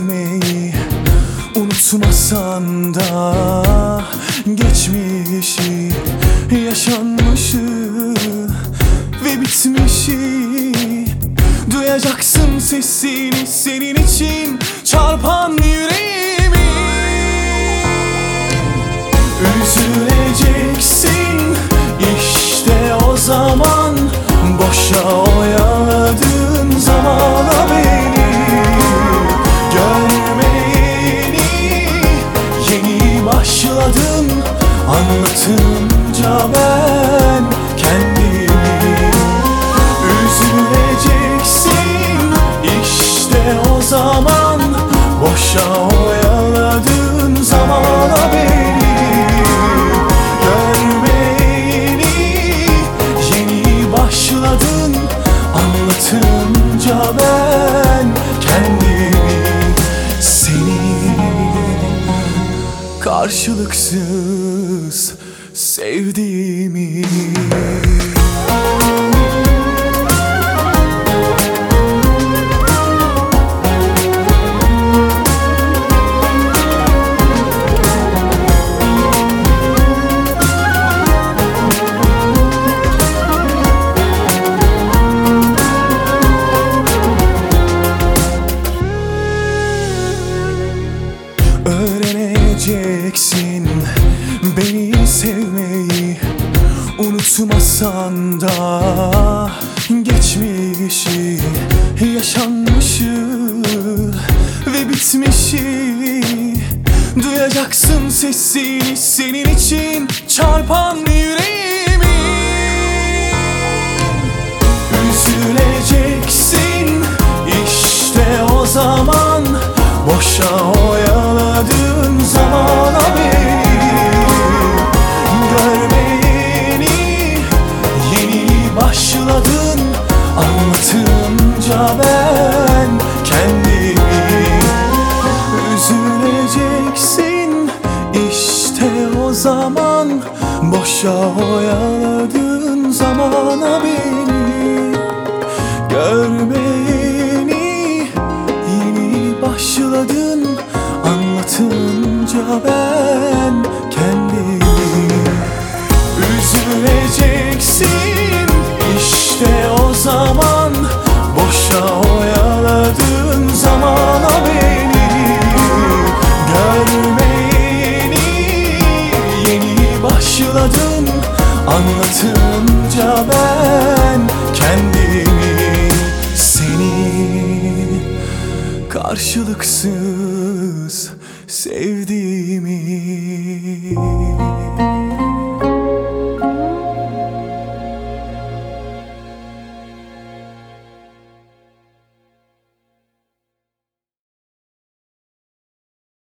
sevmeyi unutmasan da geçmişi, yaşanmışı ve bitmişi duyacaksın sesini, senin için çarpan yüreğimi. Üzüleceksin işte o zaman, boşa oyaladığın zamana beni. Görmeyeni yeni başladım anlatınca ben kendimi. Üzüleceksin işte o zaman, boşa oyaladığın zamana beni. Görmeyeni yeni başladın anlatınca ben kendimi. Seni karşılıksız sevdiğimi. Öğreneceksin beni sevmeyi unutmasan da geçmişi, yaşanmışı ve bitmişi duyacaksın sesini, senin için çarpan yüreğimi. Üzüleceksin işte o zaman, boşa oyaladığın zamana beni. Görmeyeni yeni başladın anlatınca ben kendimi. Üzüleceksin işte o zaman, boşa oyaladığın zamana beni. Görmeyeni yeni başladın anlatınca ben kendimi. Üzüleceksin işte o zaman, boşa oyaladığın zamana beni. Görmeyeni yeni başladın anlatınca ben kendimi. Seni karşılıksız sevdiğimi.